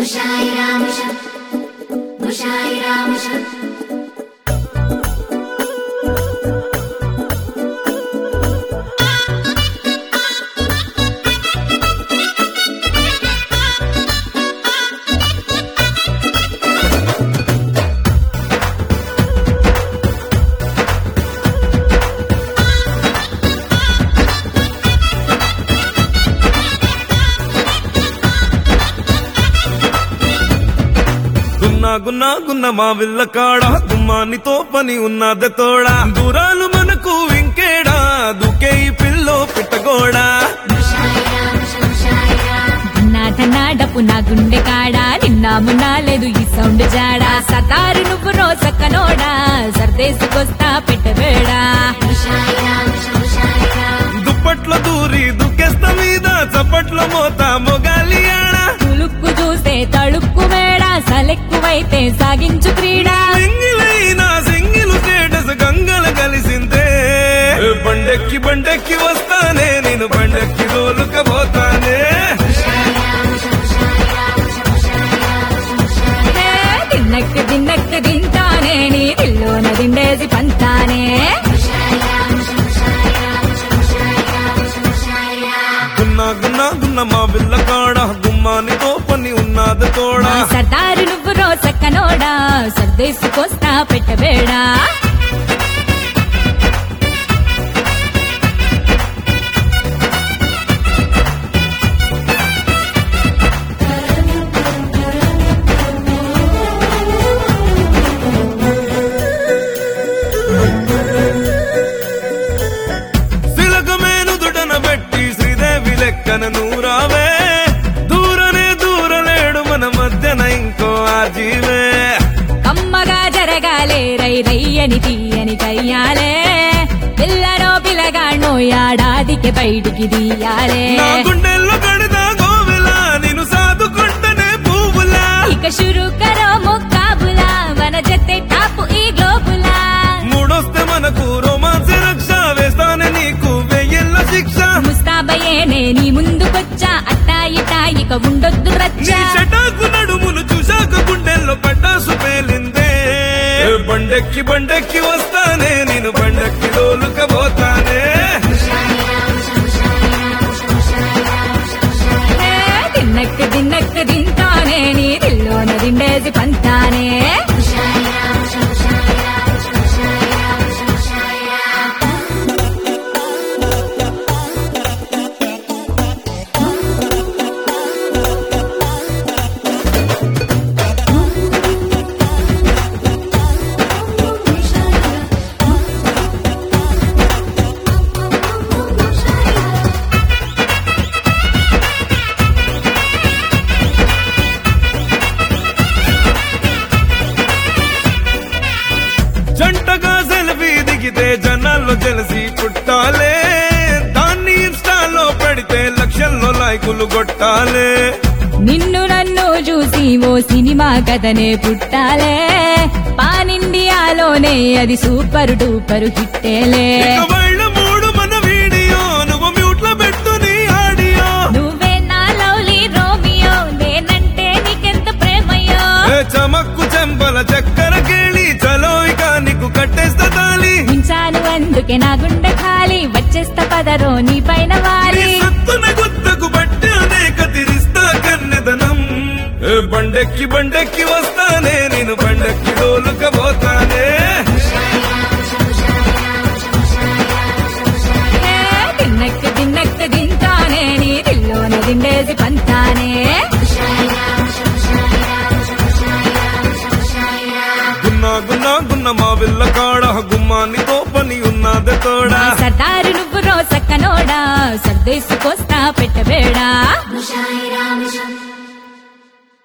గున్నా గున్న మా విల్ల కాడ గుమ్మానితో పని ఉన్నది తోడా దూరాలు మనకు ఇంకేడా దుకే ఈ పిల్లో పిట్టగోడా నాటనాడపు నా గుండె కాడా నిన్నా మున్నా లేదు ఈ సౌండ్ జాడా సతారు నువ్వు రోజక్కనోడా సర్దేసుకొస్తా పెట్టబేడా దుప్పట్లో దూరి దుక్కేస్తా మీద చప్పట్లో మోత మొగాలి ఆడా తులుక్కు చూసే తళుక్కు మేడా సలెక్కువైతే సాగించు క్రీడా సింగిలైనా సింగిల్ స్టేటస్ గంగల కలిసిందే బండెక్కి వస్తానే నేను బండెక్కి దోలుకపోతానే తిన్నక్కు తింటానే నీ ఇల్లోన దిండేసి పంతానే గున్న మా విల్ల కాడ గుమ్మానితో పని ఉన్నది తోడా సర్దారు నువ్వు రోజక్కనోడా సర్దేసుకొస్తా పెట్టబేడా నూరావే దూరలేడు మన మధ్యన ఇంకో ఆజీవే కమ్మగా జరగాలే రై రయ్యని తీయని కయ్యాలే పిల్లనో పిల్లగానో ఏడాదికి బయటికి తీయాలే నా గుండెల్లో కడదా గోవిలా నేను సాదుకుంటనే పువ్వులా ఇక షురు కరో ముక్కాబులా మన జతే టాపు ఈ గ్లోబులా మూడొస్తే మనకు రోమాన్స్ రక్ష వేస్తానే నీకు వెయ్యేళ్ళ శిక్ష ముస్తాబయ్యేనే నీ ముందుకొచ్చా అట్టా ఇటా ఇక ఉండొద్దు రచ్చా చెటాకు నడుమును చూశాక గుండెల్లో పట్టాసు పేలిందే బండెక్కి వస్తానే నేను బండెక్కి దోలుకపోతానే తిన్నక్కు తింటానే నీ ఇల్లోన దిండేసి పంతానే జంటగా సెల్ఫీ దిగితే జనాల్లో తెలిసి పుట్టాలే దాన్ని ఇన్స్టాలో పెడితే లక్షల్లో లైకులు కొట్టాలే నిన్ను నన్ను చూసి ఓ సినిమా కథనే పుట్టాలే పాన్ ఇండియాలోనే అది సూపర్ డూపర్ హిట్టేలే వాళ్ళ మూడు మన వీడియో నువ్వు మ్యూట్ లో పెట్టు నీ ఆడియో నువ్వే నా లవ్లీ రోమియో నేనంటే నీకెంత ప్రేమయో చమక్కు చెంపల చక్కెర కేళి చలో ఇక నీకు కట్టేస్తా తాలి ఉంచాను అందుకే నా గుండె ఖాళీ వచ్చేస్తా పదరో నీ పైన వాలి సత్తున గుత్తకు బట్టి అనేక తిరిస్తా కన్నెదనం బండెక్కి వస్తానే నేను బండెక్కి దోలుకపోతానే తిన్నక్కు తింటానే నీ ఇల్లోన దిండేసి పంతానే గున్న మా విల్ల కాడ గుమ్మానితో పని ఉన్నది తోడా సర్దారు నువ్వు రోజక్కనోడా సర్దేసుకొస్తా పెట్టబేడా ముషాయి రామశం